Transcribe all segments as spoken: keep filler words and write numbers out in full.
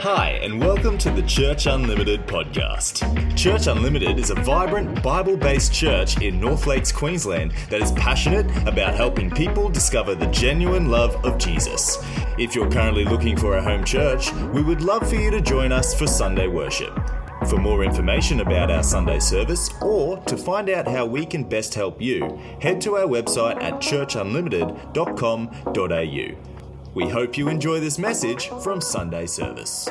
Hi, and welcome to the Church Unlimited podcast. Church Unlimited is a vibrant, Bible-based church in North Lakes, Queensland that is passionate about helping people discover the genuine love of Jesus. If you're currently looking for a home church, we would love for you to join us for Sunday worship. For more information about our Sunday service, or to find out how we can best help you, head to our website at church unlimited dot com dot a u. We hope you enjoy this message from Sunday service.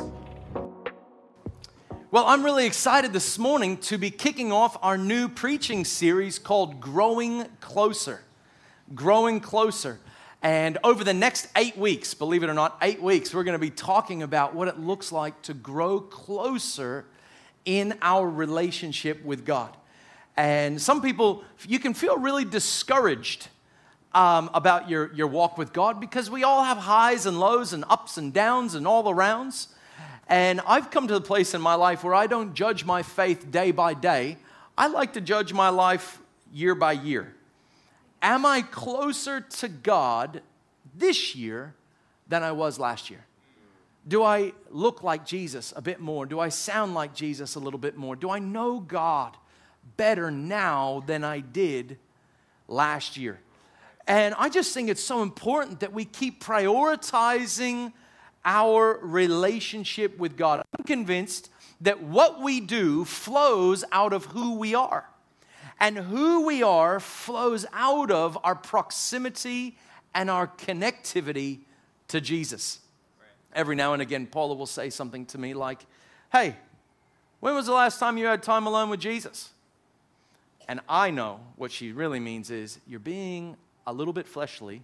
Well, I'm really excited this morning to be kicking off our new preaching series called Growing Closer. Growing Closer. And over the next eight weeks, believe it or not, eight weeks, we're going to be talking about what it looks like to grow closer in our relationship with God. And some people, you can feel really discouraged Um, about your, your walk with God, because we all have highs and lows and ups and downs and all arounds. And I've come to the place in my life where I don't judge my faith day by day. I like to judge my life year by year. Am I closer to God this year than I was last year? Do I look like Jesus a bit more? Do I sound like Jesus a little bit more? Do I know God better now than I did last year? And I just think it's so important that we keep prioritizing our relationship with God. I'm convinced that what we do flows out of who we are. And who we are flows out of our proximity and our connectivity to Jesus. Every now and again, Paula will say something to me like, hey, when was the last time you had time alone with Jesus? And I know what she really means is, you're being a little bit fleshly.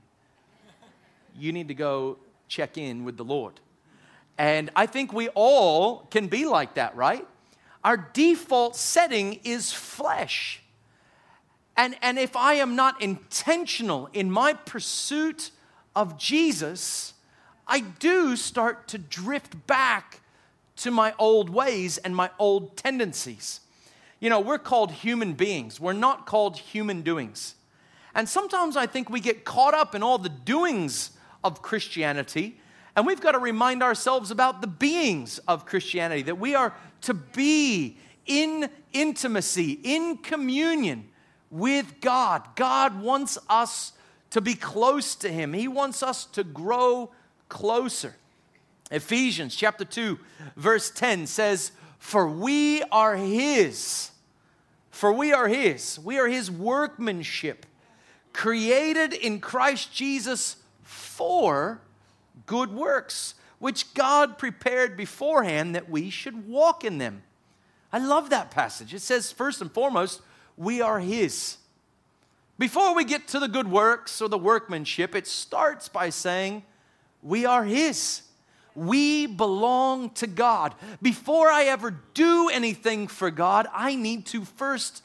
You need to go check in with the Lord. And I think we all can be like that, right? Our default setting is flesh. And, and if I am not intentional in my pursuit of Jesus, I do start to drift back to my old ways and my old tendencies. You know, we're called human beings. We're not called human doings. And sometimes I think we get caught up in all the doings of Christianity, and we've got to remind ourselves about the beings of Christianity, that we are to be in intimacy, in communion with God. God wants us to be close to Him. He wants us to grow closer. Ephesians chapter two, verse ten says, "For we are His, for we are His, we are His workmanship, created in Christ Jesus for good works, which God prepared beforehand that we should walk in them." I love that passage. It says, first and foremost, we are His. Before we get to the good works or the workmanship, it starts by saying, we are His. We belong to God. Before I ever do anything for God, I need to first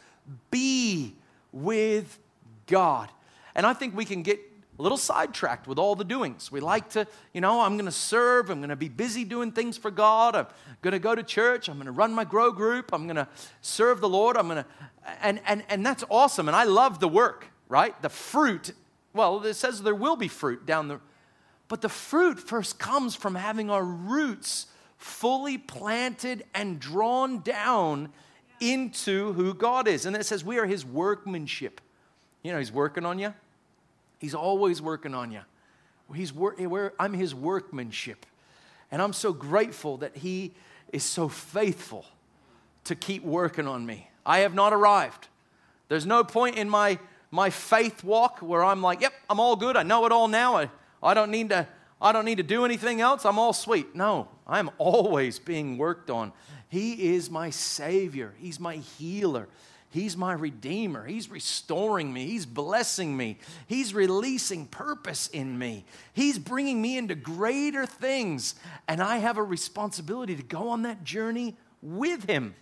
be with God. And I think we can get a little sidetracked with all the doings. We like to, you know, I'm going to serve. I'm going to be busy doing things for God. I'm going to go to church. I'm going to run my grow group. I'm going to serve the Lord. I'm going to, and, and, and that's awesome. And I love the work, right? The fruit. Well, it says there will be fruit down the, but the fruit first comes from having our roots fully planted and drawn down into who God is. And it says we are His workmanship. You know, He's working on you. He's always working on you. He's wor- I'm His workmanship. And I'm so grateful that He is so faithful to keep working on me. I have not arrived. There's no point in my, my faith walk where I'm like, yep, I'm all good. I know it all now. I, I don't need to, I don't need to do anything else. I'm all sweet. No, I'm always being worked on. He is my Savior. He's my healer. He's my Redeemer. He's restoring me. He's blessing me. He's releasing purpose in me. He's bringing me into greater things. And I have a responsibility to go on that journey with Him.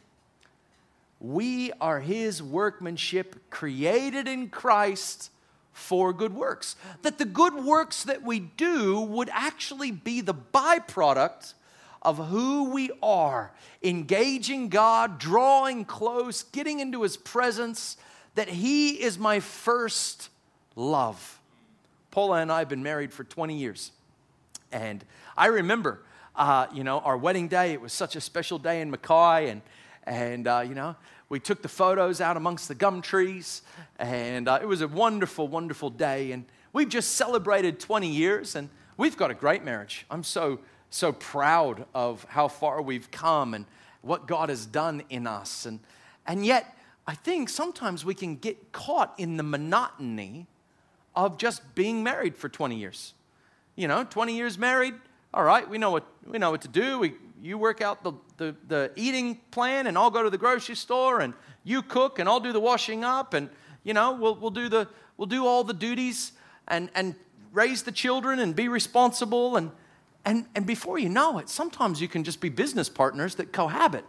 We are His workmanship, created in Christ for good works. That the good works that we do would actually be the byproduct of who we are, engaging God, drawing close, getting into His presence, that He is my first love. Paula and I have been married for twenty years. And I remember uh, you know, our wedding day. It was such a special day in Mackay, and, and uh, you know, we took the photos out amongst the gum trees, and uh, it was a wonderful, wonderful day. And we've just celebrated twenty years, and we've got a great marriage. I'm so, so proud of how far we've come and what God has done in us. And, and yet, I think sometimes we can get caught in the monotony of just being married for twenty years. You know, twenty years married, all right, we know what we know what to do. We, you work out the, the, the eating plan, and I'll go to the grocery store, and you cook, and I'll do the washing up, and, you know, we'll, we'll, do, the, we'll do all the duties and, and raise the children and be responsible. And, and, and before you know it, sometimes you can just be business partners that cohabit.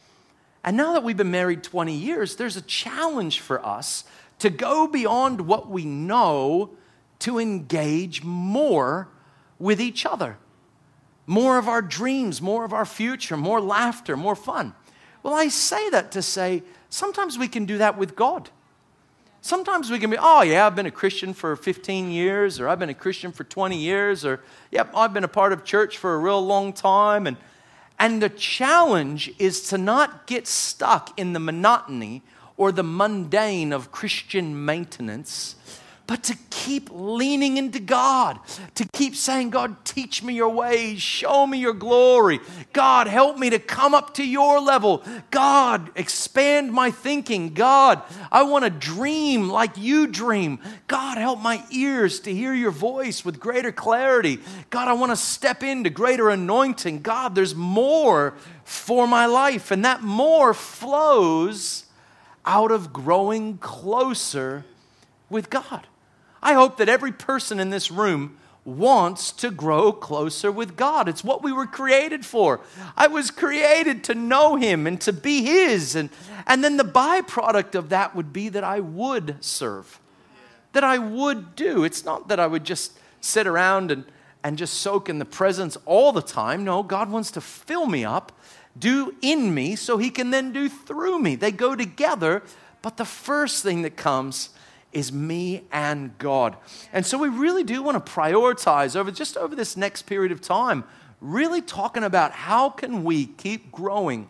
And now that we've been married twenty years, there's a challenge for us to go beyond what we know to engage more with each other. More of our dreams, more of our future, more laughter, more fun. Well, I say that to say sometimes we can do that with God. Sometimes we can be, oh yeah, I've been a Christian for fifteen years, or I've been a Christian for twenty years, or yep, I've been a part of church for a real long time. And, and the challenge is to not get stuck in the monotony or the mundane of Christian maintenance, but to keep leaning into God, to keep saying, God, teach me your ways, show me your glory. God, help me to come up to your level. God, expand my thinking. God, I want to dream like you dream. God, help my ears to hear your voice with greater clarity. God, I want to step into greater anointing. God, there's more for my life, and that more flows out of growing closer with God. I hope that every person in this room wants to grow closer with God. It's what we were created for. I was created to know Him and to be His. And, and then the byproduct of that would be that I would serve, that I would do. It's not that I would just sit around and, and just soak in the presence all the time. No, God wants to fill me up, do in me, so He can then do through me. They go together, but the first thing that comes is me and God. And so we really do want to prioritize over just over this next period of time, really talking about how can we keep growing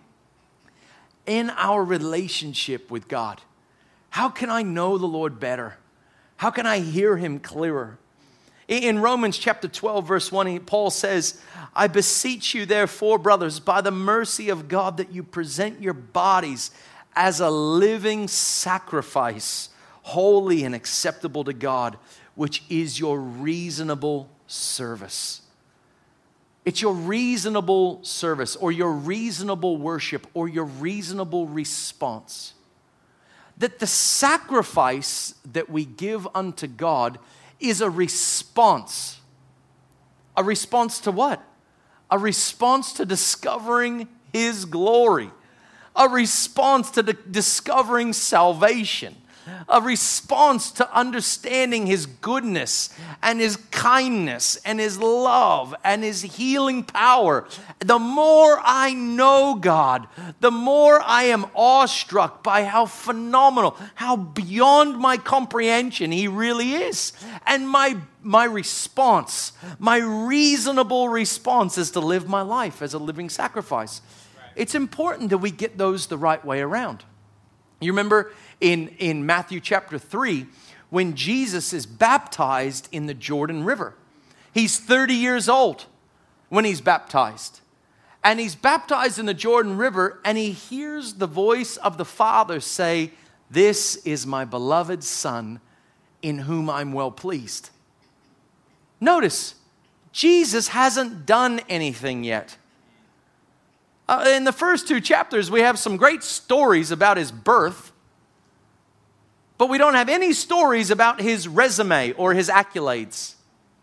in our relationship with God. How can I know the Lord better? How can I hear Him clearer? In Romans chapter twelve, verse one, Paul says, I beseech you therefore, brothers, by the mercy of God, that you present your bodies as a living sacrifice, holy and acceptable to God, which is your reasonable service. It's your reasonable service, or your reasonable worship, or your reasonable response. That the sacrifice that we give unto God is a response. A response to what? A response to discovering His glory. A response to di- discovering salvation. A response to understanding His goodness and His kindness and His love and His healing power. The more I know God, the more I am awestruck by how phenomenal, how beyond my comprehension He really is. And my, my response, my reasonable response is to live my life as a living sacrifice. Right. It's important that we get those the right way around. You remember in, in Matthew chapter three, when Jesus is baptized in the Jordan River. He's thirty years old when he's baptized. And he's baptized in the Jordan River, and he hears the voice of the Father say, this is my beloved Son, in whom I'm well pleased. Notice, Jesus hasn't done anything yet. Uh, in the first two chapters, we have some great stories about His birth, but we don't have any stories about His resume or His accolades.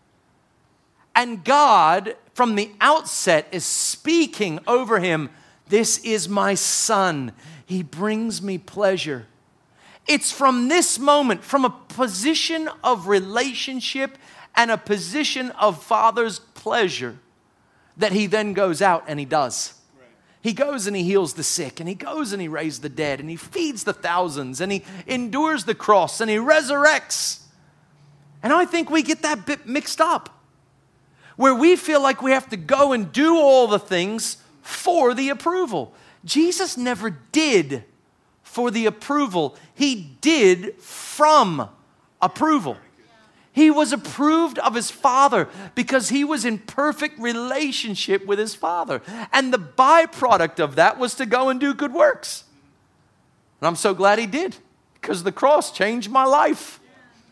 And God, from the outset, is speaking over Him, this is my Son. He brings me pleasure. It's from this moment, from a position of relationship and a position of Father's pleasure, that He then goes out and He does. He goes and He heals the sick, and He goes and He raises the dead, and He feeds the thousands, and He endures the cross, and He resurrects. And I think we get that bit mixed up. where we feel like we have to go and do all the things for the approval. Jesus never did for the approval. He did from approval. He was approved of his Father because he was in perfect relationship with his Father. And the byproduct of that was to go and do good works. And I'm so glad he did, because the cross changed my life.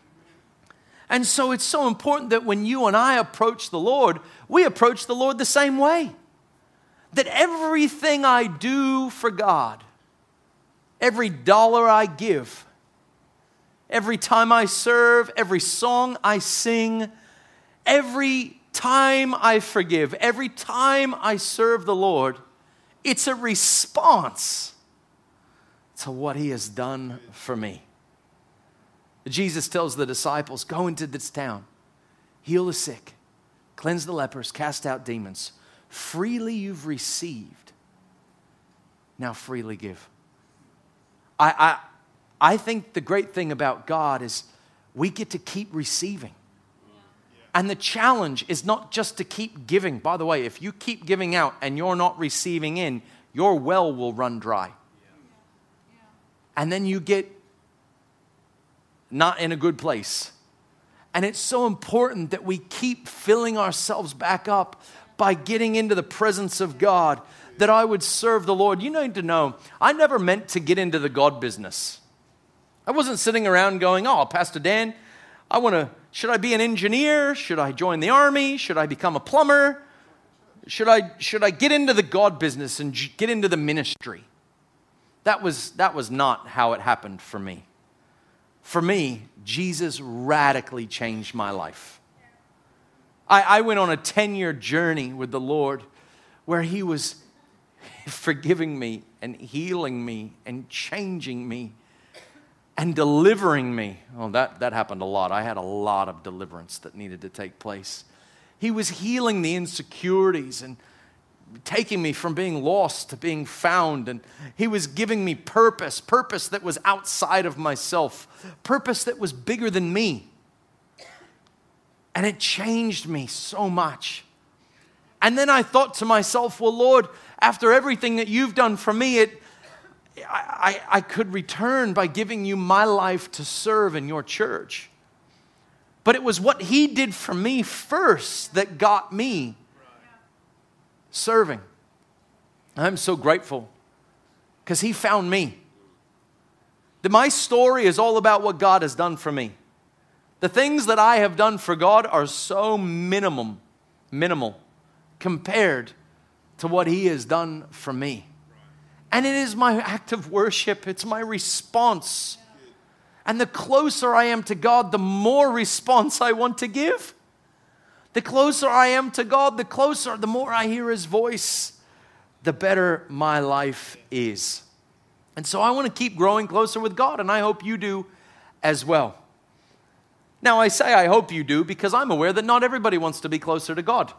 And so it's so important that when you and I approach the Lord, we approach the Lord the same way. That everything I do for God, every dollar I give, every time I serve, every song I sing, every time I forgive, every time I serve the Lord, it's a response to what he has done for me. Jesus tells the disciples, go into this town, heal the sick, cleanse the lepers, cast out demons. Freely you've received, now freely give. I, I, I think the great thing about God is we get to keep receiving. And the challenge is not just to keep giving. By the way, if you keep giving out and you're not receiving in, your well will run dry. And then you get not in a good place. And it's so important that we keep filling ourselves back up by getting into the presence of God, that I would serve the Lord. You need to know, I never meant to get into the God business. I wasn't sitting around going, oh, Pastor Dan, I want to, should I be an engineer? Should I join the army? Should I become a plumber? Should I, should I get into the God business and get into the ministry? That was, that was not how it happened for me. For me, Jesus radically changed my life. I, I went on a ten-year journey with the Lord where he was forgiving me and healing me and changing me and delivering me. Oh, that, that happened a lot. I had a lot of deliverance that needed to take place. He was healing the insecurities and taking me from being lost to being found. And he was giving me purpose, purpose that was outside of myself, purpose that was bigger than me. And it changed me so much. And then I thought to myself, well, Lord, after everything that you've done for me, it, I, I, I could return by giving you my life to serve in your church. But it was what he did for me first that got me serving. I'm so grateful because he found me. That my story is all about what God has done for me. The things that I have done for God are so minimum, minimal compared to what he has done for me. And it is my act of worship. It's my response. And the closer I am to God, the more response I want to give. The closer I am to God, the closer, the more I hear his voice, the better my life is. And so I want to keep growing closer with God, and I hope you do as well. Now, I say I hope you do because I'm aware that not everybody wants to be closer to God.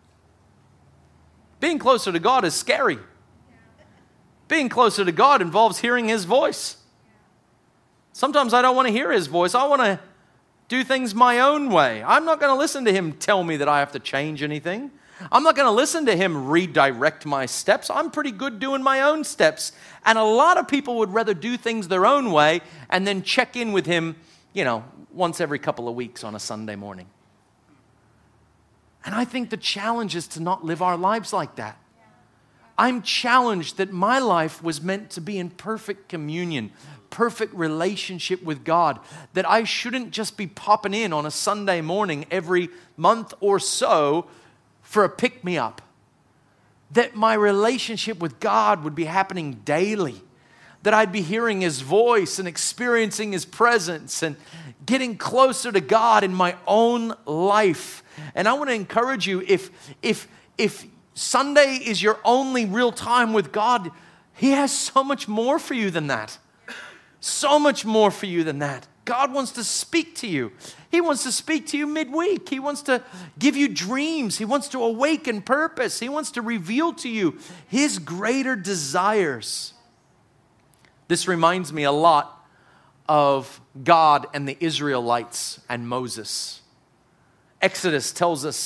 Being closer to God is scary. Being closer to God involves hearing his voice. Sometimes I don't want to hear his voice. I want to do things my own way. I'm not going to listen to him tell me that I have to change anything. I'm not going to listen to him redirect my steps. I'm pretty good doing my own steps. And a lot of people would rather do things their own way and then check in with him, you know, once every couple of weeks on a Sunday morning. And I think the challenge is to not live our lives like that. I'm challenged that my life was meant to be in perfect communion, perfect relationship with God, that I shouldn't just be popping in on a Sunday morning every month or so for a pick-me-up. That my relationship with God would be happening daily, that I'd be hearing his voice and experiencing his presence and getting closer to God in my own life. And I want to encourage you, if if if Sunday is your only real time with God, he has so much more for you than that. So much more for you than that. God wants to speak to you. He wants to speak to you midweek. He wants to give you dreams. He wants to awaken purpose. He wants to reveal to you his greater desires. This reminds me a lot of God and the Israelites and Moses. Exodus tells us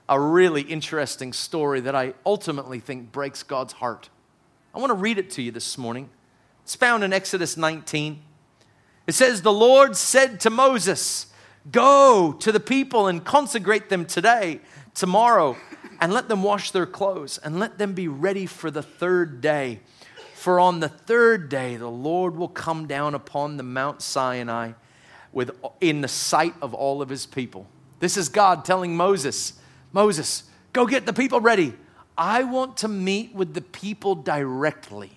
a really interesting story that I ultimately think breaks God's heart. I want to read it to you this morning. It's found in Exodus nineteen. It says, "The Lord said to Moses, 'Go to the people and consecrate them today, tomorrow, and let them wash their clothes, and let them be ready for the third day. For on the third day the Lord will come down upon the Mount Sinai with, in the sight of all of his people.'" This is God telling Moses, "Moses, go get the people ready. I want to meet with the people directly.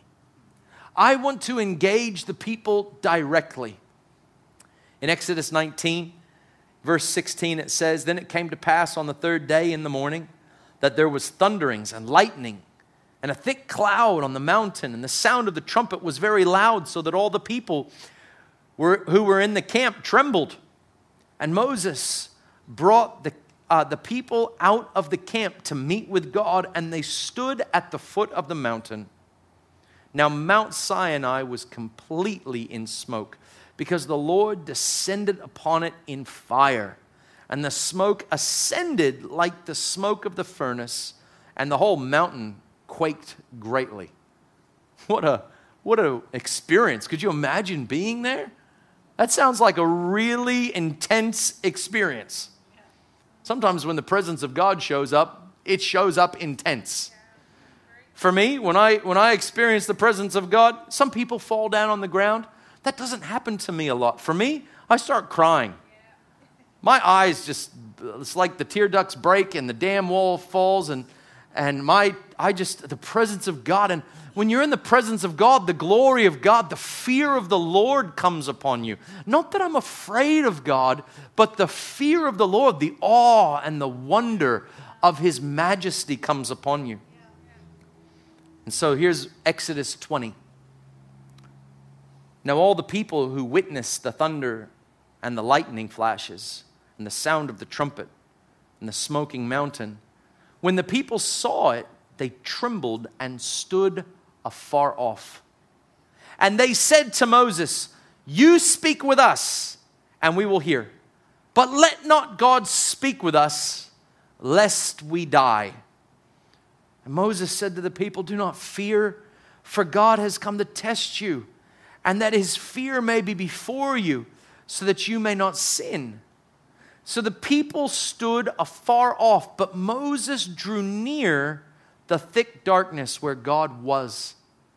I want to engage the people directly." In Exodus nineteen, verse sixteen, it says, "Then it came to pass on the third day in the morning that there was thunderings and lightning and a thick cloud on the mountain, and the sound of the trumpet was very loud, so that all the people were, who were in the camp trembled. And Moses brought the, uh, the people out of the camp to meet with God, and they stood at the foot of the mountain. Now Mount Sinai was completely in smoke, because the Lord descended upon it in fire, and the smoke ascended like the smoke of the furnace, and the whole mountain quaked greatly." What a what a experience. Could you imagine being there? That sounds like a really intense experience. Sometimes when the presence of God shows up, it shows up intense. For me, when I when I experience the presence of God, some people fall down on the ground. That doesn't happen to me a lot. For me, I start crying. My eyes just, it's like the tear ducts break and the damn wall falls, and and my, I just, the presence of God. And when you're in the presence of God, the glory of God, the fear of the Lord comes upon you. Not that I'm afraid of God, but the fear of the Lord, the awe and the wonder of his majesty comes upon you. And so here's Exodus twenty. "Now all the people who witnessed the thunder and the lightning flashes and the sound of the trumpet and the smoking mountain, when the people saw it, they trembled and stood afar off. And they said to Moses, 'You speak with us, and we will hear. But let not God speak with us, lest we die.' And Moses said to the people, 'Do not fear, for God has come to test you, and that his fear may be before you, so that you may not sin.' So the people stood afar off, but Moses drew near the thick darkness where God was."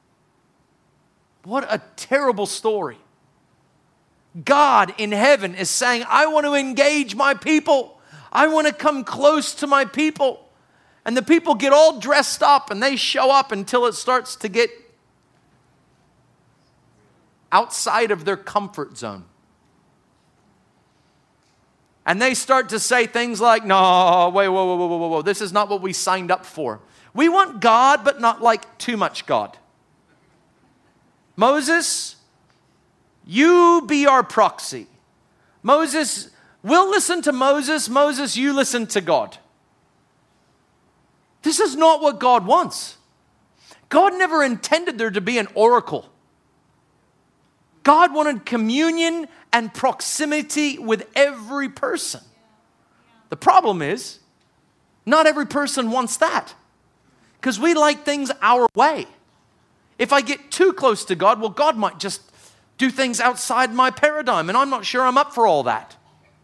What a terrible story. God in heaven is saying, "I want to engage my people. I want to come close to my people." And the people get all dressed up and they show up until it starts to get outside of their comfort zone. And they start to say things like, "No, wait, whoa, whoa, whoa, whoa, whoa, this is not what we signed up for. We want God, but not like too much God. Moses, you be our proxy. Moses, we'll listen to Moses. Moses, you listen to God." This is not what God wants. God never intended there to be an oracle. God wanted communion and proximity with every person. The problem is, not every person wants that, because we like things our way. If I get too close to God, well, God might just do things outside my paradigm, and I'm not sure I'm up for all that.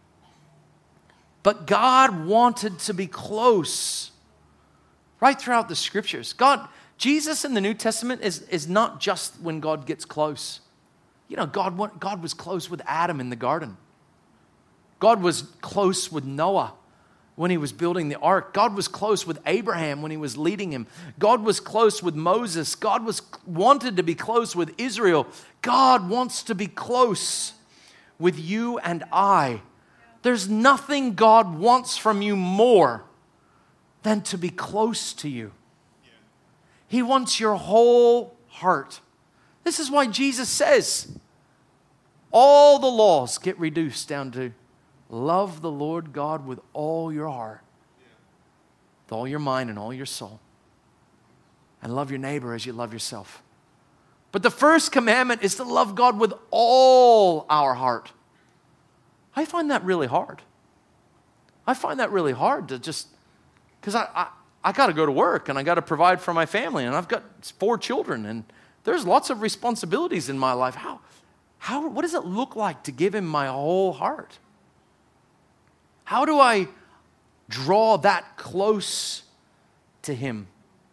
But God wanted to be close right throughout the scriptures. God, Jesus in the New Testament is, is not just when God gets close. You know, God, God was close with Adam in the garden. God was close with Noah when he was building the ark. God was close with Abraham when he was leading him. God was close with Moses. God was wanted to be close with Israel. God wants to be close with you and I. There's nothing God wants from you more than to be close to you. He wants your whole heart. This is why Jesus says, all the laws get reduced down to love the Lord God with all your heart, with all your mind and all your soul, and love your neighbor as you love yourself. But the first commandment is to love God with all our heart. I find that really hard. I find that really hard to just because I, I, I got to go to work and I got to provide for my family and I've got four children and there's lots of responsibilities in my life. How, how, what does it look like to give him my whole heart? How do I draw that close to him?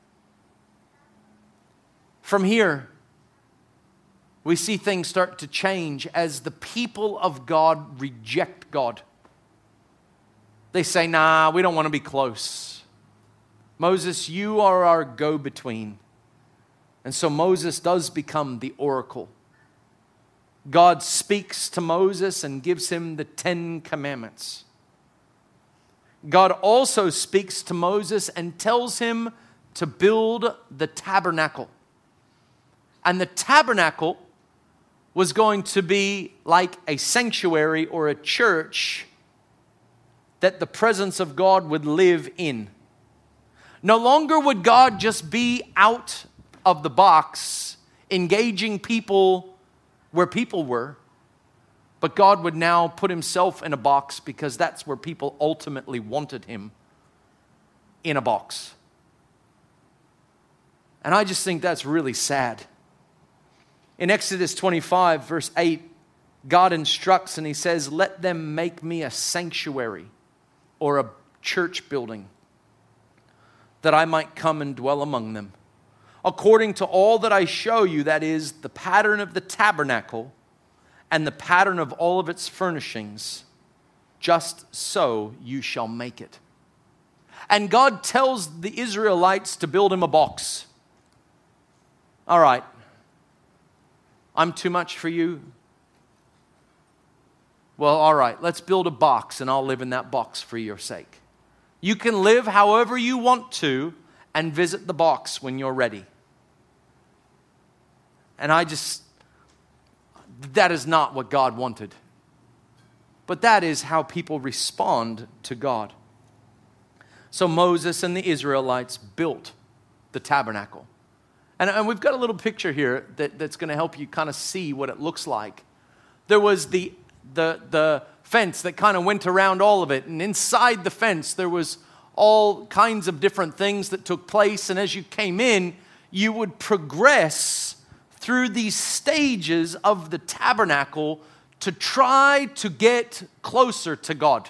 From here, we see things start to change as the people of God reject God. They say, nah, we don't want to be close. Moses, you are our go-between. And so Moses does become the oracle. God speaks to Moses and gives him the Ten Commandments. God also speaks to Moses and tells him to build the tabernacle. And the tabernacle was going to be like a sanctuary or a church that the presence of God would live in. No longer would God just be out of the box, engaging people where people were, but God would now put himself in a box because that's where people ultimately wanted him, in a box. And I just think that's really sad. In Exodus twenty-five, verse eight, God instructs and he says, let them make me a sanctuary or a church building that I might come and dwell among them. According to all that I show you, that is the pattern of the tabernacle and the pattern of all of its furnishings, just so you shall make it. And God tells the Israelites to build him a box. All right, I'm too much for you. Well, all right, let's build a box and I'll live in that box for your sake. You can live however you want to and visit the box when you're ready. And I just, that is not what God wanted. But that is how people respond to God. So Moses and the Israelites built the tabernacle. And, and we've got a little picture here that, that's going to help you kind of see what it looks like. There was the, the, the fence that kind of went around all of it. And inside the fence, there was all kinds of different things that took place. And as you came in, you would progress through these stages of the tabernacle to try to get closer to God.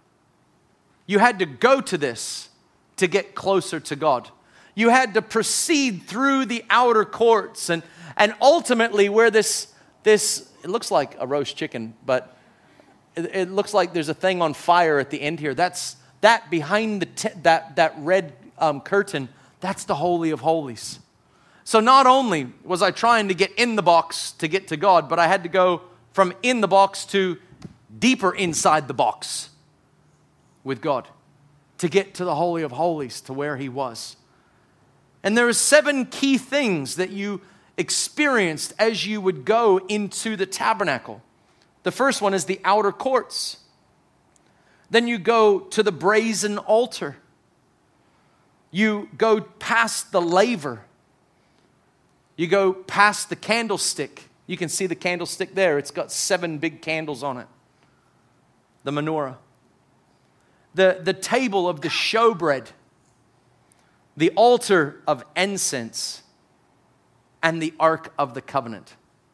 You had to go to this to get closer to God. You had to proceed through the outer courts and, and ultimately where this, this, it looks like a roast chicken, but it, it looks like there's a thing on fire at the end here. That's that behind the t- that, that red um, curtain, that's the Holy of Holies. So not only was I trying to get in the box to get to God, but I had to go from in the box to deeper inside the box with God to get to the Holy of Holies, to where he was. And there are seven key things that you experienced as you would go into the tabernacle. The first one is the outer courts. Then you go to the brazen altar. You go past the laver. You go past the candlestick. You can see the candlestick there. It's got seven big candles on it. The menorah. The, the table of the showbread. The altar of incense. And the Ark of the Covenant.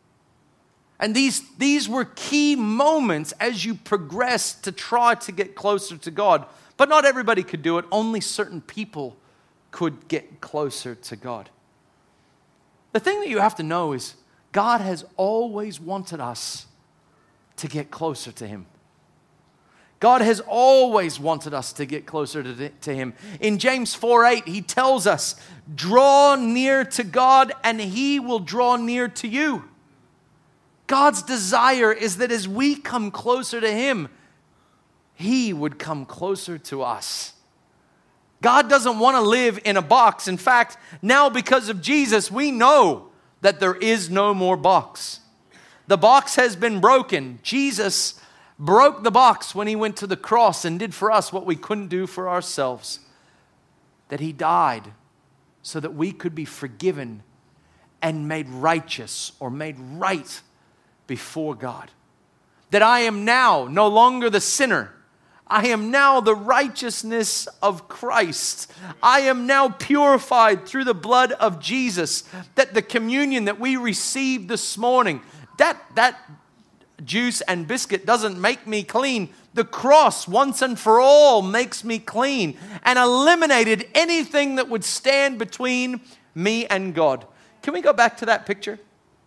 And these, these were key moments as you progressed to try to get closer to God. But not everybody could do it. Only certain people could get closer to God. The thing that you have to know is God has always wanted us to get closer to him. God has always wanted us to get closer to, to him. In James four eight, he tells us, draw near to God and he will draw near to you. God's desire is that as we come closer to him, he would come closer to us. God doesn't want to live in a box. In fact, now because of Jesus, we know that there is no more box. The box has been broken. Jesus broke the box when he went to the cross and did for us what we couldn't do for ourselves. That he died so that we could be forgiven and made righteous or made right before God. That I am now no longer the sinner. I am now the righteousness of Christ. I am now purified through the blood of Jesus. That the communion that we received this morning, that, that juice and biscuit doesn't make me clean. The cross once and for all makes me clean and eliminated anything that would stand between me and God. Can we go back to that picture?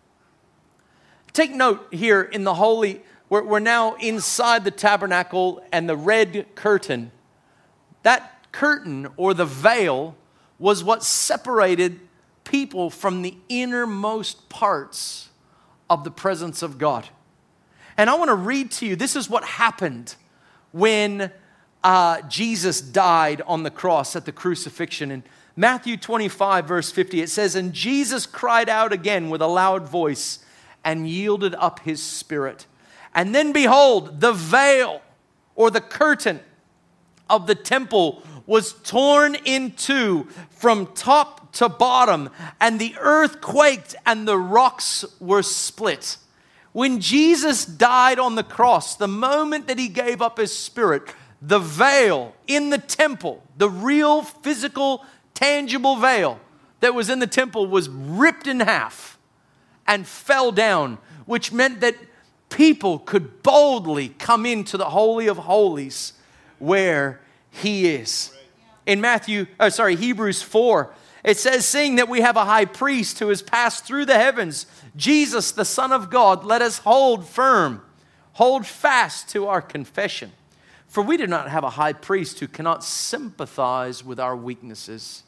Take note here in the holy, we're, we're now inside the tabernacle and the red curtain. That curtain or the veil was what separated people from the innermost parts of the presence of God. And I want to read to you, this is what happened when uh, Jesus died on the cross at the crucifixion. In Matthew twenty-five, verse fifty, it says, "And Jesus cried out again with a loud voice and yielded up his spirit. And then behold, the veil or the curtain of the temple was torn in two from top to bottom, and the earth quaked and the rocks were split." When Jesus died on the cross, the moment that he gave up his spirit, the veil in the temple, the real physical, tangible veil that was in the temple was ripped in half and fell down, which meant that people could boldly come into the Holy of Holies where he is. In Matthew, oh, sorry, Hebrews four, it says, "Seeing that we have a high priest who has passed through the heavens, Jesus, the Son of God, let us hold firm, hold fast to our confession. For we do not have a high priest who cannot sympathize with our weaknesses,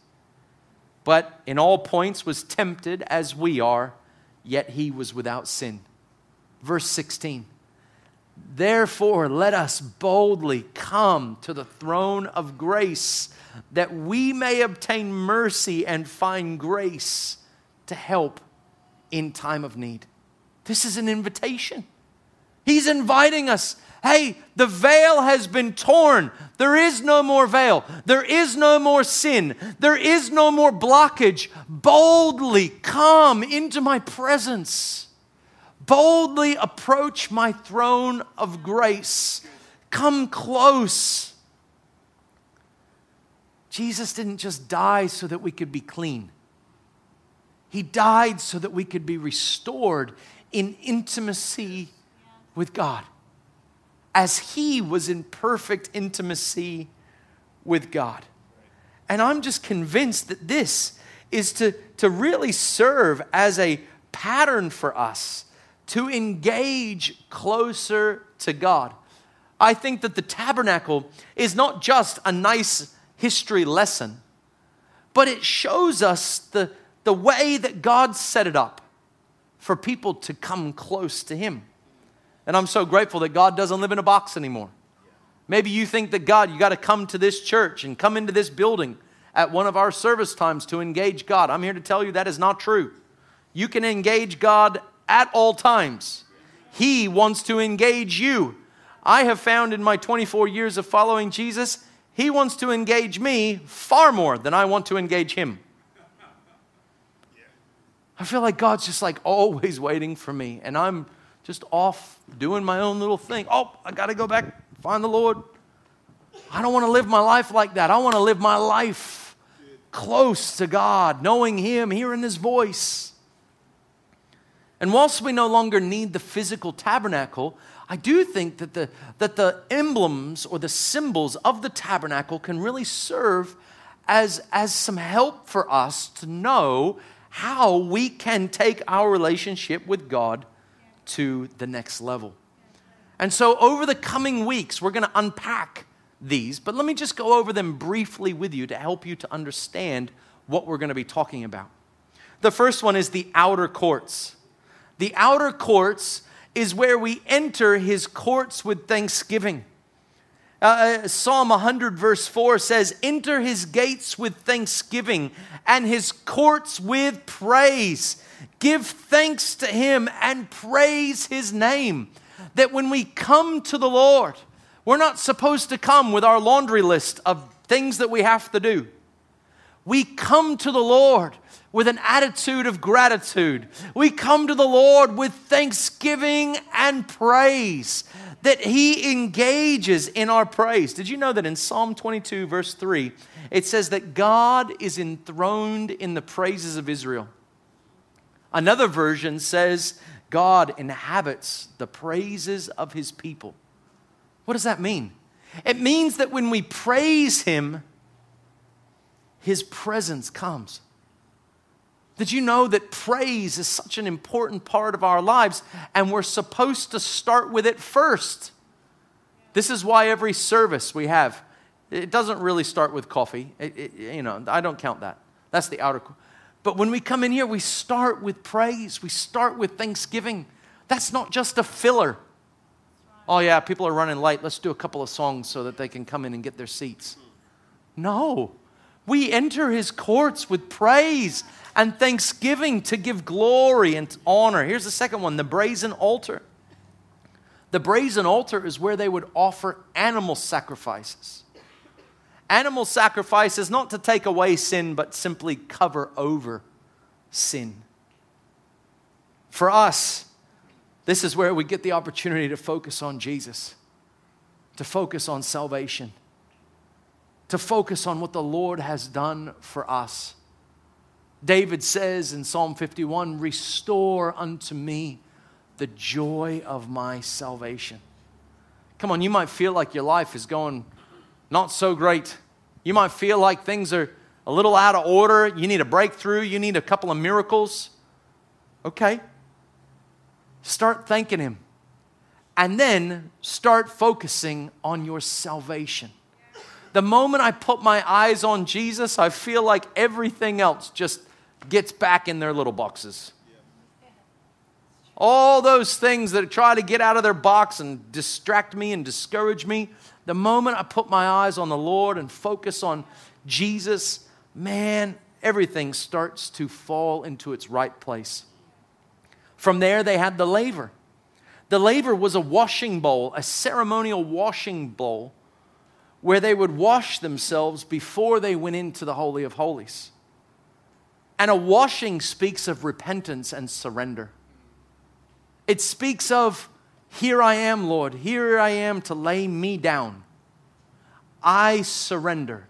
but in all points was tempted as we are, yet he was without sin." Verse sixteen, "Therefore let us boldly come to the throne of grace, that we may obtain mercy and find grace to help in time of need." This is an invitation. He's inviting us. Hey, the veil has been torn. There is no more veil. There is no more sin. There is no more blockage. Boldly come into my presence. Boldly approach my throne of grace. Come close. Jesus didn't just die so that we could be clean. He died so that we could be restored in intimacy with God, as he was in perfect intimacy with God. And I'm just convinced that this is to, to really serve as a pattern for us to engage closer to God. I think that the tabernacle is not just a nice history lesson, but it shows us the, the way that God set it up for people to come close to him. And I'm so grateful that God doesn't live in a box anymore. Maybe you think that God, you got to come to this church and come into this building at one of our service times to engage God. I'm here to tell you that is not true. You can engage God at all times. He wants to engage you. I have found in my twenty-four years of following Jesus, he wants to engage me far more than I want to engage him. I feel like God's just like always waiting for me, and I'm just off doing my own little thing. Oh, I got to go back, find the Lord. I don't want to live my life like that. I want to live my life close to God, knowing him, hearing his voice. And whilst we no longer need the physical tabernacle, I do think that the, that the emblems or the symbols of the tabernacle can really serve as, as some help for us to know how we can take our relationship with God to the next level. And so over the coming weeks, we're going to unpack these, but let me just go over them briefly with you to help you to understand what we're going to be talking about. The first one is the outer courts. The outer courts is where we enter his courts with thanksgiving. Uh, Psalm one hundred verse four says, "Enter his gates with thanksgiving and his courts with praise. Give thanks to him and praise his name." That when we come to the Lord, we're not supposed to come with our laundry list of things that we have to do. We come to the Lord with an attitude of gratitude. We come to the Lord with thanksgiving and praise. that he engages in our praise. Did you know that in Psalm twenty-two, verse three, it says that God is enthroned in the praises of Israel? Another version says God inhabits the praises of his people. What does that mean? It means that when we praise him, his presence comes. Did you know that praise is such an important part of our lives, and we're supposed to start with it first? This is why every service we have, it doesn't really start with coffee. It, it, you know, I don't count that. That's the outer. But when we come in here, we start with praise. We start with thanksgiving. That's not just a filler. Oh yeah, people are running late. Let's do a couple of songs so that they can come in and get their seats. No. We enter his courts with praise and thanksgiving to give glory and honor. Here's the second one, the brazen altar. The brazen altar is where they would offer animal sacrifices. Animal sacrifice is not to take away sin, but simply cover over sin. For us, this is where we get the opportunity to focus on Jesus, to focus on salvation, to focus on what the Lord has done for us. David says in Psalm fifty-one, restore unto me the joy of my salvation. Come on, you might feel like your life is going not so great. You might feel like things are a little out of order. You need a breakthrough. You need a couple of miracles. Okay. Start thanking him. And then start focusing on your salvation. The moment I put my eyes on Jesus, I feel like everything else just gets back in their little boxes. All those things that try to get out of their box and distract me and discourage me, the moment I put my eyes on the Lord and focus on Jesus, man, everything starts to fall into its right place. From there, they had the laver. The laver was a washing bowl, a ceremonial washing bowl, where they would wash themselves before they went into the Holy of Holies. And a washing speaks of repentance and surrender. It speaks of, here I am, Lord, here I am to lay me down. I surrender.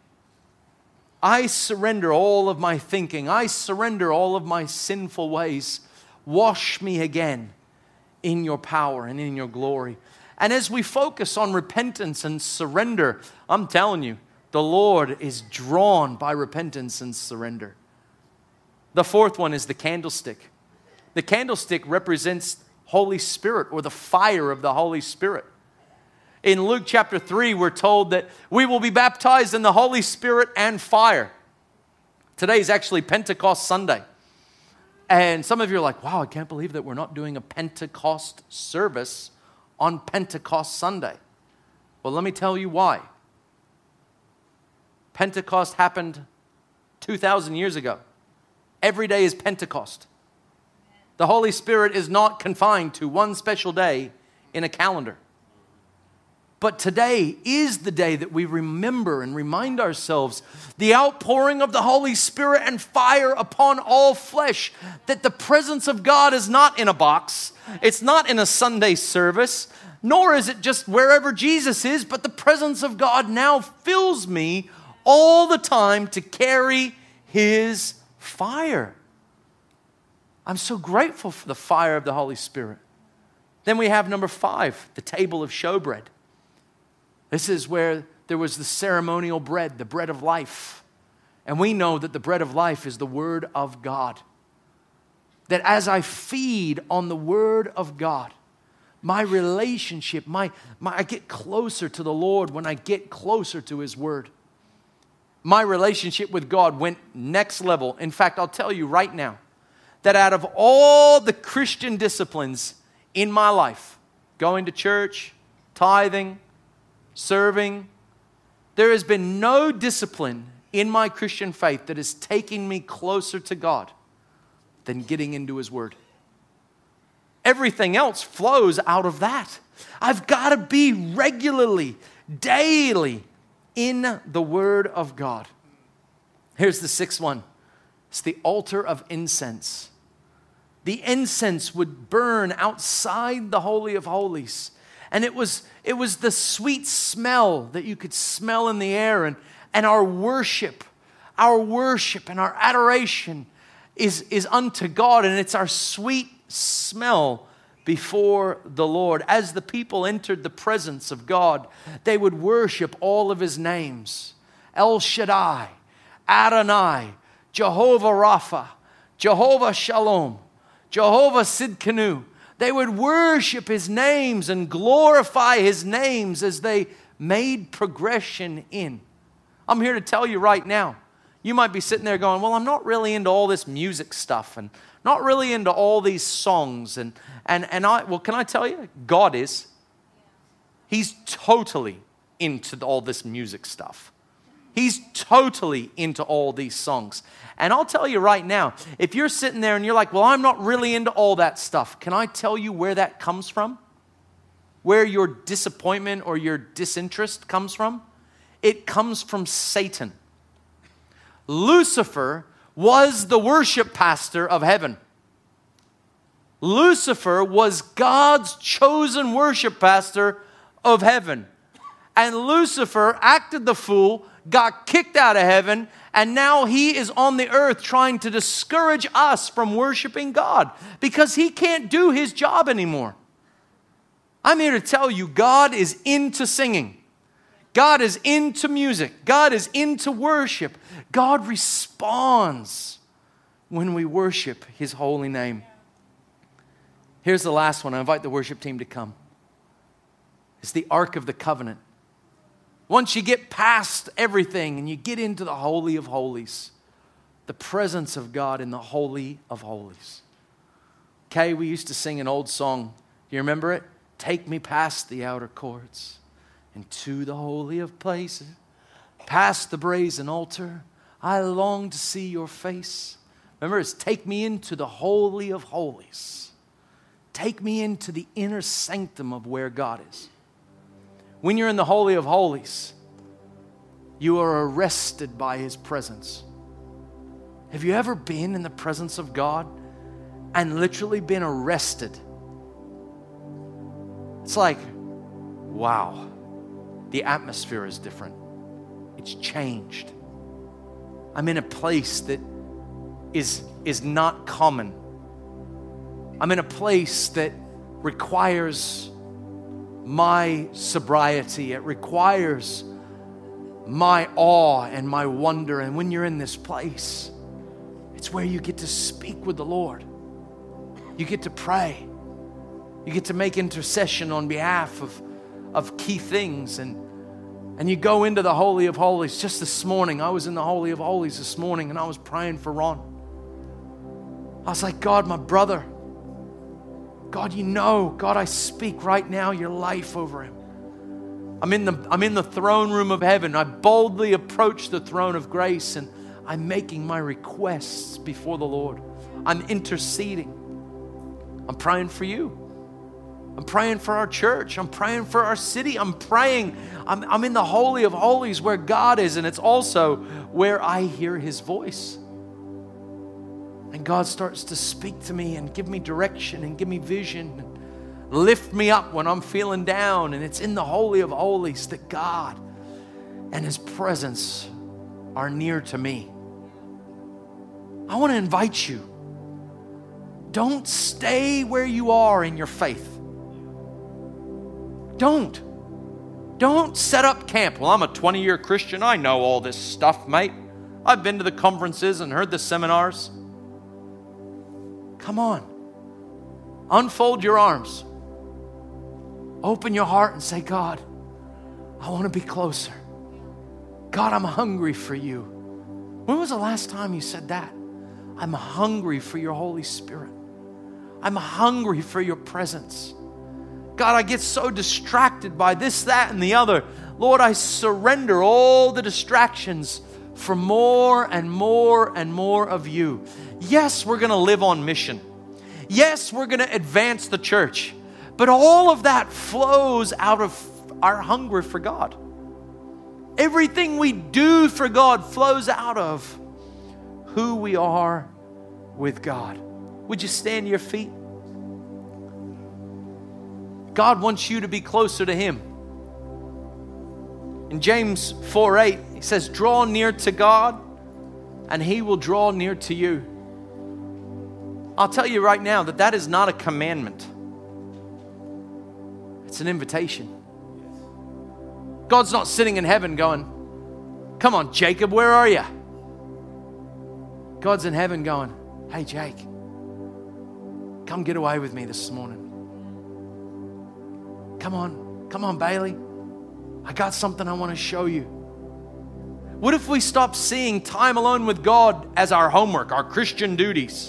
I surrender all of my thinking. I surrender all of my sinful ways. Wash me again in your power and in your glory. And as we focus on repentance and surrender, I'm telling you, the Lord is drawn by repentance and surrender. The fourth one is the candlestick. The candlestick represents Holy Spirit, or the fire of the Holy Spirit. In Luke chapter three, we're told that we will be baptized in the Holy Spirit and fire. Today is actually Pentecost Sunday. And some of you are like, wow, I can't believe that we're not doing a Pentecost service on Pentecost Sunday. Well, let me tell you why. Pentecost happened two thousand years ago. Every day is Pentecost. The Holy Spirit is not confined to one special day in a calendar. But today is the day that we remember and remind ourselves the outpouring of the Holy Spirit and fire upon all flesh. That the presence of God is not in a box. It's not in a Sunday service. Nor is it just wherever Jesus is. But the presence of God now fills me all the time to carry his fire. I'm so grateful for the fire of the Holy Spirit. Then we have number five, the table of showbread. This is where there was the ceremonial bread, the bread of life. And we know that the bread of life is the Word of God. That as I feed on the Word of God, my relationship, my, my I get closer to the Lord when I get closer to his Word. My relationship with God went next level. In fact, I'll tell you right now, that out of all the Christian disciplines in my life, going to church, tithing, serving, there has been no discipline in my Christian faith that is taking me closer to God than getting into his Word. Everything else flows out of that. I've got to be regularly, daily in the Word of God. Here's the sixth one. It's the altar of incense. The incense would burn outside the Holy of Holies. And it was, it was the sweet smell that you could smell in the air. And, and our worship, our worship and our adoration is, is unto God. And it's our sweet smell before the Lord. As the people entered the presence of God, they would worship all of His names. El Shaddai, Adonai, Jehovah Rapha, Jehovah Shalom, Jehovah Sidkenu. They would worship His names and glorify His names as they made progression in. I'm here to tell you right now, you might be sitting there going, well, I'm not really into all this music stuff and not really into all these songs. And, and, and I, well, can I tell you? God is. He's totally into all this music stuff. He's totally into all these songs. And I'll tell you right now, if you're sitting there and you're like, well, I'm not really into all that stuff, can I tell you where that comes from? Where your disappointment or your disinterest comes from? It comes from Satan. Lucifer was the worship pastor of heaven. Lucifer was God's chosen worship pastor of heaven. And Lucifer acted the fool, got kicked out of heaven, and now he is on the earth trying to discourage us from worshiping God because he can't do his job anymore. I'm here to tell you, God is into singing. God is into music. God is into worship. God responds when we worship His holy name. Here's the last one. I invite the worship team to come. It's the Ark of the Covenant. Once you get past everything and you get into the Holy of Holies, the presence of God in the Holy of Holies. Kay, we used to sing an old song. Do you remember it? Take me past the outer courts into the holy of places, past the brazen altar. I long to see your face. Remember, it's take me into the Holy of Holies. Take me into the inner sanctum of where God is. When you're in the Holy of Holies, you are arrested by His presence. Have you ever been in the presence of God and literally been arrested? It's like, wow, the atmosphere is different. It's changed. I'm in a place that is, is not common. I'm in a place that requires my sobriety. It requires my awe and my wonder. And when you're in this place, it's where you get to speak with the Lord. You get to pray. You get to make intercession on behalf of, of key things. And, and you go into the Holy of Holies. Just this morning, I was in the Holy of Holies this morning and I was praying for Ron. I was like, God, my brother, God, you know, God, I speak right now your life over him. I'm in the, I'm in the throne room of heaven. I boldly approach the throne of grace and I'm making my requests before the Lord. I'm interceding. I'm praying for you. I'm praying for our church. I'm praying for our city. I'm praying. I'm, I'm in the Holy of Holies where God is, and it's also where I hear His voice. And God starts to speak to me and give me direction and give me vision and lift me up when I'm feeling down. And it's in the Holy of Holies that God and His presence are near to me. I want to invite you. Don't stay where you are in your faith. Don't. Don't set up camp. Well, I'm a twenty-year Christian. I know all this stuff, mate. I've been to the conferences and heard the seminars. Come on. Unfold your arms. Open your heart and say, God, I want to be closer. God, I'm hungry for you. When was the last time you said that? I'm hungry for your Holy Spirit. I'm hungry for your presence. God, I get so distracted by this, that, and the other. Lord, I surrender all the distractions for more and more and more of you. Yes, we're going to live on mission. Yes, we're going to advance the church. But all of that flows out of our hunger for God. Everything we do for God flows out of who we are with God. Would you stand to your feet? God wants you to be closer to Him. In James four eight, he says, draw near to God and He will draw near to you. I'll tell you right now that that is not a commandment. It's an invitation. God's not sitting in heaven going, come on, Jacob, where are you? God's in heaven going, hey, Jake, come get away with me this morning. Come on, come on, Bailey. I got something I want to show you. What if we stopped seeing time alone with God as our homework, our Christian duties,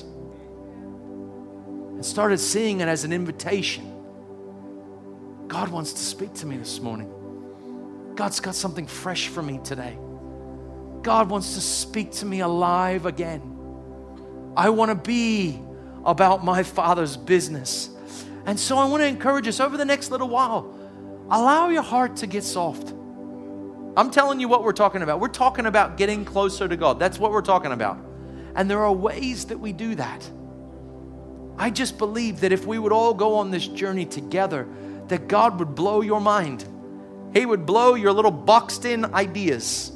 and started seeing it as an invitation? God wants to speak to me this morning. God's got something fresh for me today. God wants to speak to me alive again. I want to be about my Father's business. And so I want to encourage us over the next little while, allow your heart to get soft. I'm telling you what we're talking about. We're talking about getting closer to God. That's what we're talking about. And there are ways that we do that. I just believe that if we would all go on this journey together, that God would blow your mind. He would blow your little boxed in ideas.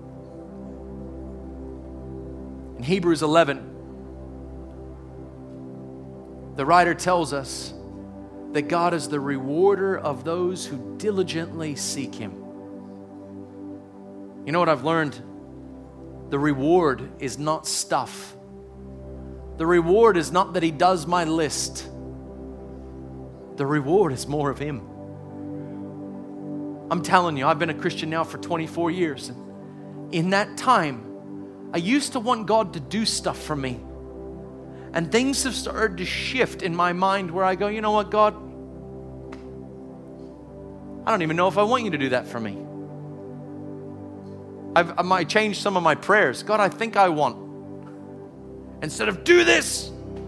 In Hebrews eleven, the writer tells us that God is the rewarder of those who diligently seek Him. You know what I've learned? The reward is not stuff. The reward is not that He does my list. The reward is more of Him. I'm telling you, I've been a Christian now for twenty-four years. And in that time, I used to want God to do stuff for me. And things have started to shift in my mind where I go, you know what, God? I don't even know if I want you to do that for me. I've, I might change some of my prayers. God, I think I want. Instead of do this.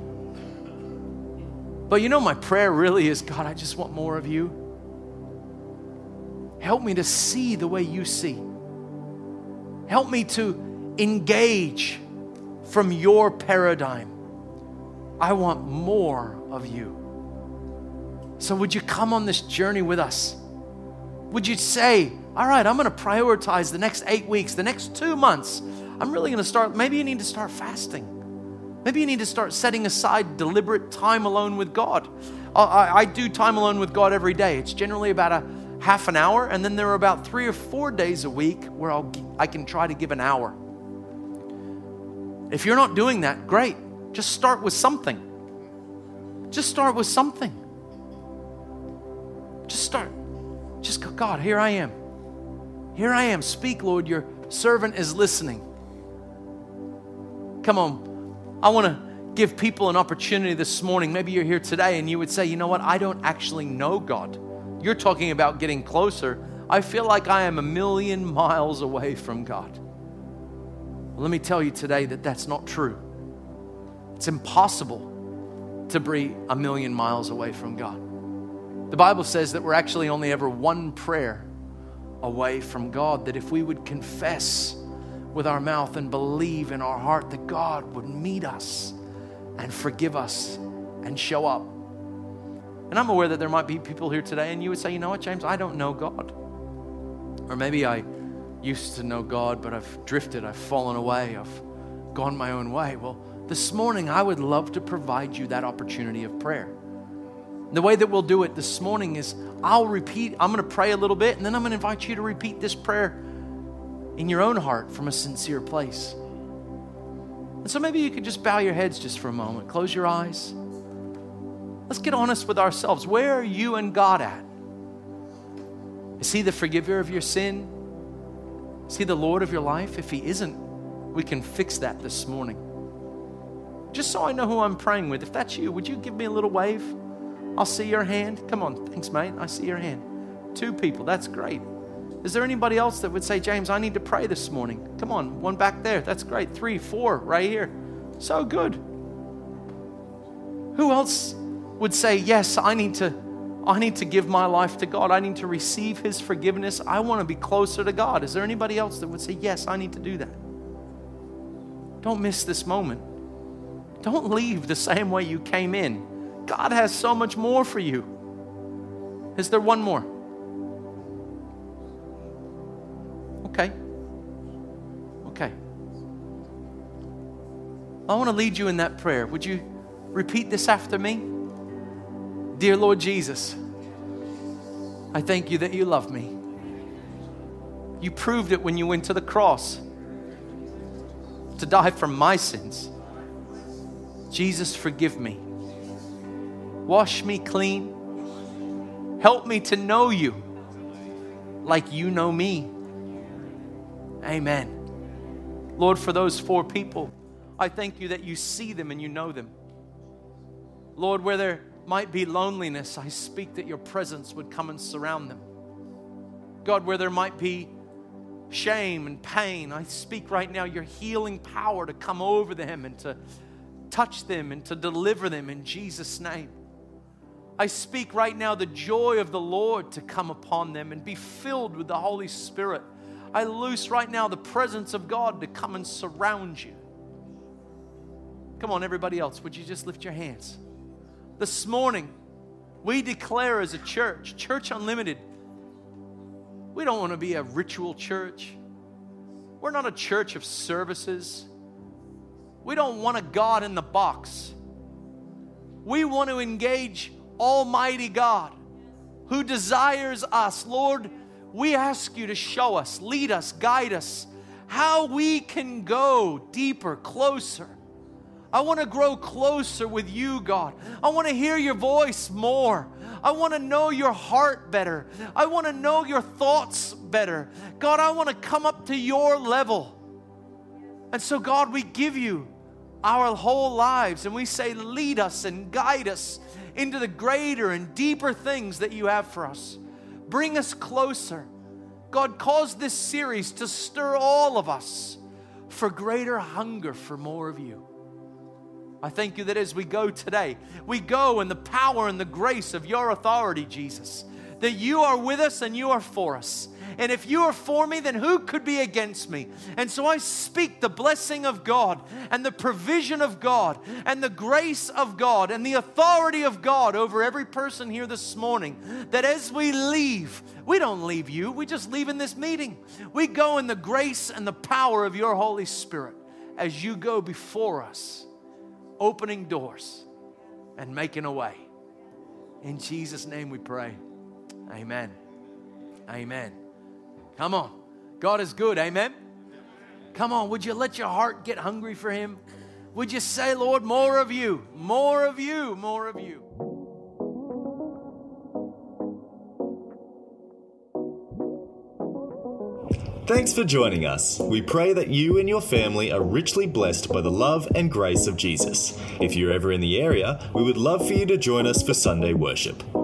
But you know, my prayer really is, God, I just want more of you. Help me to see the way you see. Help me to engage from your paradigm. I want more of you. So would you come on this journey with us? Would you say, all right, I'm going to prioritize the next eight weeks, the next two months. I'm really going to start, maybe you need to start fasting. Maybe you need to start setting aside deliberate time alone with God. I, I do time alone with God every day. It's generally about a half an hour, and then there are about three or four days a week where I'll, I can try to give an hour. If you're not doing that, great. Just start with something. Just start with something. Just start. Just go, God, here I am. Here I am. Speak, Lord. Your servant is listening. Come on. I want to give people an opportunity this morning. Maybe you're here today and you would say, you know what? I don't actually know God. You're talking about getting closer. I feel like I am a million miles away from God. Well, let me tell you today that that's not true. It's impossible to be a million miles away from God. The Bible says that we're actually only ever one prayer away from God, that if we would confess with our mouth and believe in our heart that God would meet us and forgive us and show up. And I'm aware that there might be people here today and you would say, you know what, James, I don't know God. Or maybe I used to know God, but I've drifted, I've fallen away, I've gone my own way. Well, this morning, I would love to provide you that opportunity of prayer. The way that we'll do it this morning is I'll repeat, I'm going to pray a little bit, and then I'm going to invite you to repeat this prayer in your own heart from a sincere place. And so maybe you could just bow your heads just for a moment. Close your eyes. Let's get honest with ourselves. Where are you and God at? Is He the forgiver of your sin? Is He the Lord of your life? If He isn't, we can fix that this morning. Just so I know who I'm praying with. If that's you, would you give me a little wave? I'll see your hand. Come on. Thanks, mate. I see your hand. Two people. That's great. Is there anybody else that would say, James, I need to pray this morning? Come on. One back there. That's great. Three, four right here. So good. Who else would say, yes, I need to, I need to give my life to God. I need to receive His forgiveness. I want to be closer to God. Is there anybody else that would say, yes, I need to do that? Don't miss this moment. Don't leave the same way you came in. God has so much more for you. Is there one more? Okay. Okay. I want to lead you in that prayer. Would you repeat this after me? Dear Lord Jesus, I thank you that you love me. You proved it when you went to the cross to die for my sins. Jesus, forgive me. Wash me clean. Help me to know you like you know me. Amen. Lord, for those four people, I thank you that you see them and you know them. Lord, where there might be loneliness, I speak that your presence would come and surround them. God, where there might be shame and pain, I speak right now your healing power to come over them and to touch them and to deliver them in Jesus' name. I speak right now the joy of the Lord to come upon them and be filled with the Holy Spirit. I loose right now the presence of God to come and surround you. Come on, everybody else, would you just lift your hands? This morning, we declare as a church, Church Unlimited, we don't want to be a ritual church. We're not a church of services. We don't want a God in the box. We want to engage Almighty God who desires us. Lord, we ask you to show us, lead us, guide us, how we can go deeper, closer. I want to grow closer with you, God. I want to hear your voice more. I want to know your heart better. I want to know your thoughts better. God, I want to come up to your level. And so, God, we give you our whole lives and we say, lead us and guide us into the greater and deeper things that you have for us. Bring us closer. God, cause this series to stir all of us for greater hunger for more of you. I thank you that as we go today, we go in the power and the grace of your authority, Jesus, that you are with us and you are for us. And if you are for me, then who could be against me? And so I speak the blessing of God and the provision of God and the grace of God and the authority of God over every person here this morning, that as we leave, we don't leave you, we just leave in this meeting. We go in the grace and the power of your Holy Spirit as you go before us, opening doors and making a way. In Jesus' name we pray. Amen. Amen. Come on. God is good. Amen. Come on. Would you let your heart get hungry for him? Would you say, Lord, more of you, more of you, more of you. Thanks for joining us. We pray that you and your family are richly blessed by the love and grace of Jesus. If you're ever in the area, we would love for you to join us for Sunday worship.